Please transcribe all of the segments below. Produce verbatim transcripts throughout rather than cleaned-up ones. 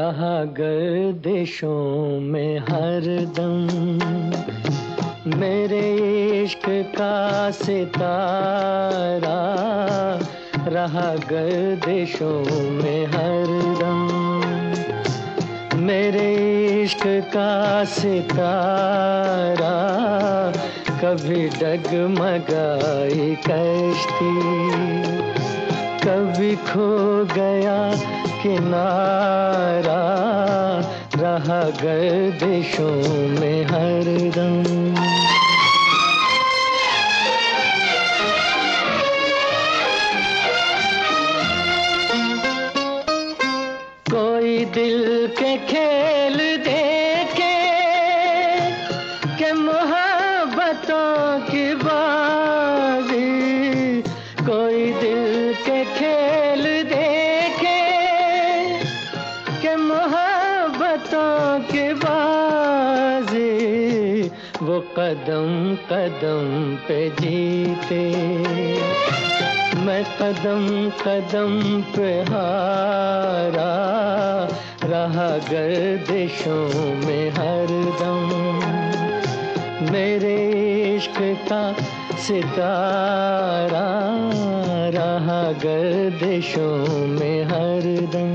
रहा गर्दिशों में हरदम, मेरे इश्क का सितारा रहा गर्दिशों में हरदम, मेरे इश्क का सितारा कभी डगमगाई कश्ती, कभी खो गया किनारा रहा गर्दिशों में हरदम। कोई दिल के खेल देखे कि मोहब्बतों की बाजी, कोई दिल के खेल देखे कि मोहब्बतों की बाजी, वो कदम कदम पे जीते, मैं कदम कदम पे हारा रहा गर्दिशों में हरदम, मेरे इश्क का सितारा रहा गर्दिशों में हरदम।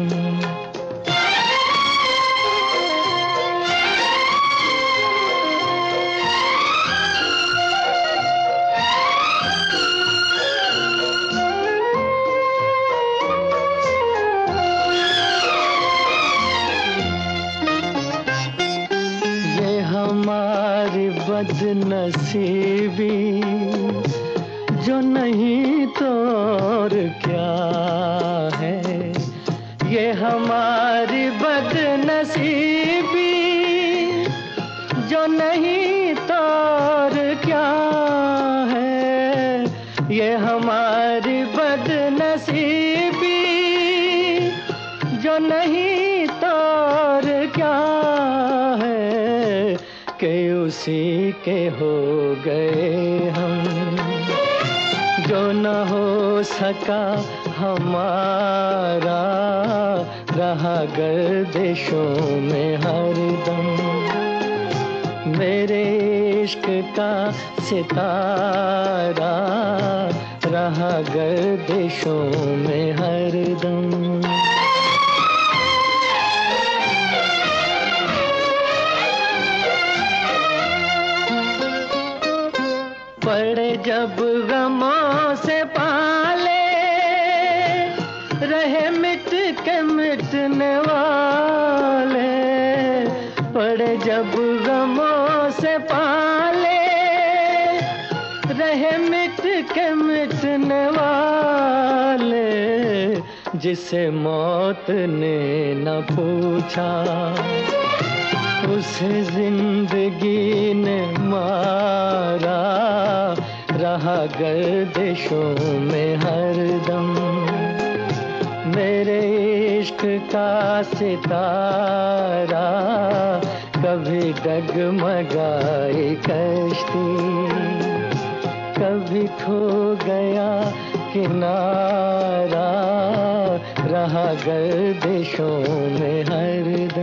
हमारी बदनसीबी जो नहीं तो और क्या है, ये हमारी बदनसीबी जो नहीं तो और क्या है, ये हमारी बदनसीबी जो नहीं तो और क्या है, कि उसी के हो गए हम जो न हो सका हमारा रहा गर्दिशों में हरदम, मेरे इश्क का सितारा रहा गर्दिशों में हरदम। पड़े जब गमों से पाले, रहे मिट के मिटने वाले, पड़े जब गमों से पाले, रहे मिट के मिटने वाले, जिसे मौत ने न पूछा उसे जिंदगी ने मारा रहा गर्दिशों में हरदम, मेरे इश्क का सितारा कभी डगमगाई कश्ती, कभी खो गया किनारा रहा गर्दिशों में हरदम।